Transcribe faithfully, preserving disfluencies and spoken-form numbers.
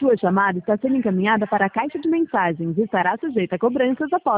sua chamada está sendo encaminhada para a caixa de mensagens e estará sujeita a cobranças após